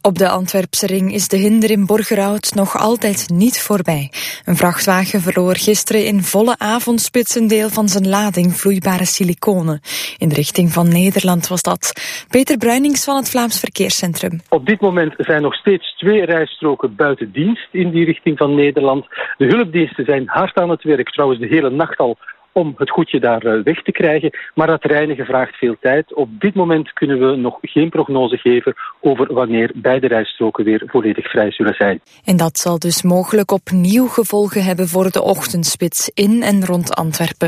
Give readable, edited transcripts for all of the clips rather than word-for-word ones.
Op de Antwerpse ring is de hinder in Borgerhout nog altijd niet voorbij. Een vrachtwagen verloor gisteren in volle avondspits een deel van zijn lading vloeibare siliconen. In de richting van Nederland was dat. Peter Bruinings van het Vlaams Verkeerscentrum. Op dit moment zijn nog steeds 2 rijstroken buiten dienst in die richting van Nederland. De hulpdiensten zijn hard aan het werk, trouwens de hele nacht al, om het goedje daar weg te krijgen. Maar dat reinigen vraagt veel tijd. Op dit moment kunnen we nog geen prognose geven over wanneer beide rijstroken weer volledig vrij zullen zijn. En dat zal dus mogelijk opnieuw gevolgen hebben voor de ochtendspits in en rond Antwerpen.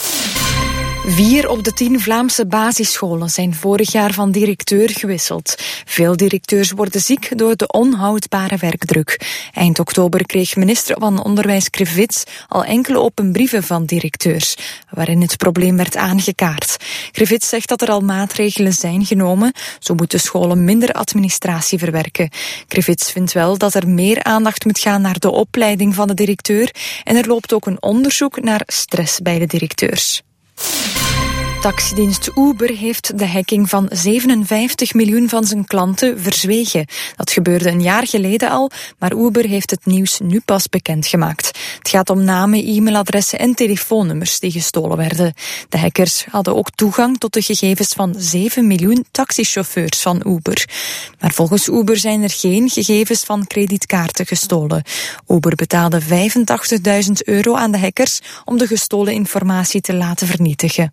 4 op de 10 Vlaamse basisscholen zijn vorig jaar van directeur gewisseld. Veel directeurs worden ziek door de onhoudbare werkdruk. Eind oktober kreeg minister van Onderwijs Crivits al enkele open brieven van directeurs, waarin het probleem werd aangekaart. Crivits zegt dat er al maatregelen zijn genomen. Zo moeten scholen minder administratie verwerken. Crivits vindt wel dat er meer aandacht moet gaan naar de opleiding van de directeur en er loopt ook een onderzoek naar stress bij de directeurs. Taxidienst Uber heeft de hacking van 57 miljoen van zijn klanten verzwegen. Dat gebeurde een jaar geleden al, maar Uber heeft het nieuws nu pas bekendgemaakt. Het gaat om namen, e-mailadressen en telefoonnummers die gestolen werden. De hackers hadden ook toegang tot de gegevens van 7 miljoen taxichauffeurs van Uber. Maar volgens Uber zijn er geen gegevens van kredietkaarten gestolen. Uber betaalde €85.000 aan de hackers om de gestolen informatie te laten vernietigen.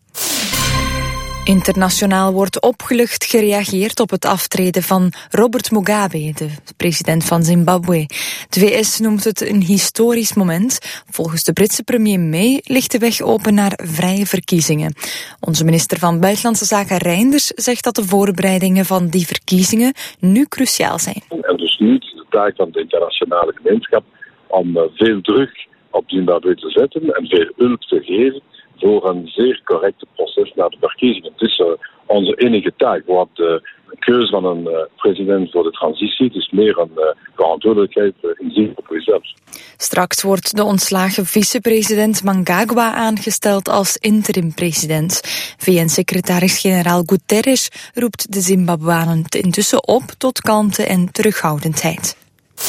Internationaal wordt opgelucht gereageerd op het aftreden van Robert Mugabe, de president van Zimbabwe. De VS noemt het een historisch moment. Volgens de Britse premier May ligt de weg open naar vrije verkiezingen. Onze minister van Buitenlandse Zaken Reinders zegt dat de voorbereidingen van die verkiezingen nu cruciaal zijn. En dus nu is de taak van de internationale gemeenschap om veel druk op Zimbabwe te zetten en veel hulp te geven voor een zeer correcte proces naar de verkiezingen. Het is onze enige taak. Want de keuze van een president voor de transitie, het is meer een verantwoordelijkheid in Zimbabwe zelf. Straks wordt de ontslagen vicepresident Mnangagwa aangesteld als interim-president. VN-secretaris-generaal Guterres roept de Zimbabwanen intussen op tot kalmte en terughoudendheid.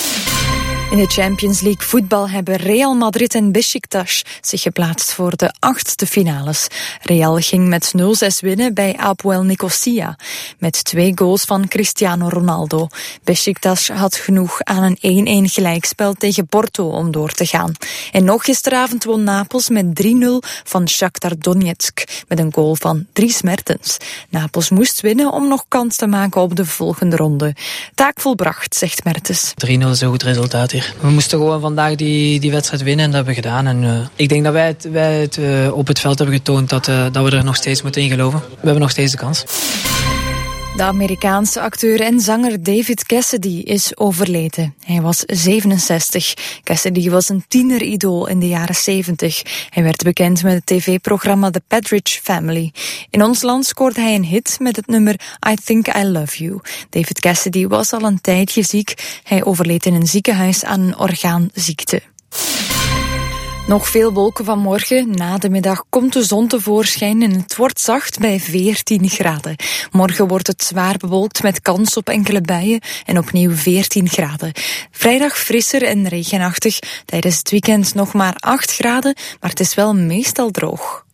In de Champions League voetbal hebben Real Madrid en Beşiktaş zich geplaatst voor de 8e finales. Real ging met 0-6 winnen bij Apoel Nicosia, met 2 goals van Cristiano Ronaldo. Beşiktaş had genoeg aan een 1-1 gelijkspel tegen Porto om door te gaan. En nog gisteravond won Napels met 3-0 van Shakhtar Donetsk, met een goal van Dries Mertens. Napels moest winnen om nog kans te maken op de volgende ronde. Taak volbracht, zegt Mertens. 3-0 is een goed resultaat. We moesten gewoon vandaag die wedstrijd winnen en dat hebben we gedaan. En ik denk dat wij het op het veld hebben getoond dat we er nog steeds moeten in geloven. We hebben nog steeds de kans. De Amerikaanse acteur en zanger David Cassidy is overleden. Hij was 67. Cassidy was een tieneridool in de jaren 70. Hij werd bekend met het tv-programma The Partridge Family. In ons land scoorde hij een hit met het nummer I Think I Love You. David Cassidy was al een tijdje ziek. Hij overleed in een ziekenhuis aan een orgaanziekte. Nog veel wolken vanmorgen. Na de middag komt de zon tevoorschijn en het wordt zacht bij 14 graden. Morgen wordt het zwaar bewolkt met kans op enkele buien en opnieuw 14 graden. Vrijdag frisser en regenachtig. Tijdens het weekend nog maar 8 graden, maar het is wel meestal droog.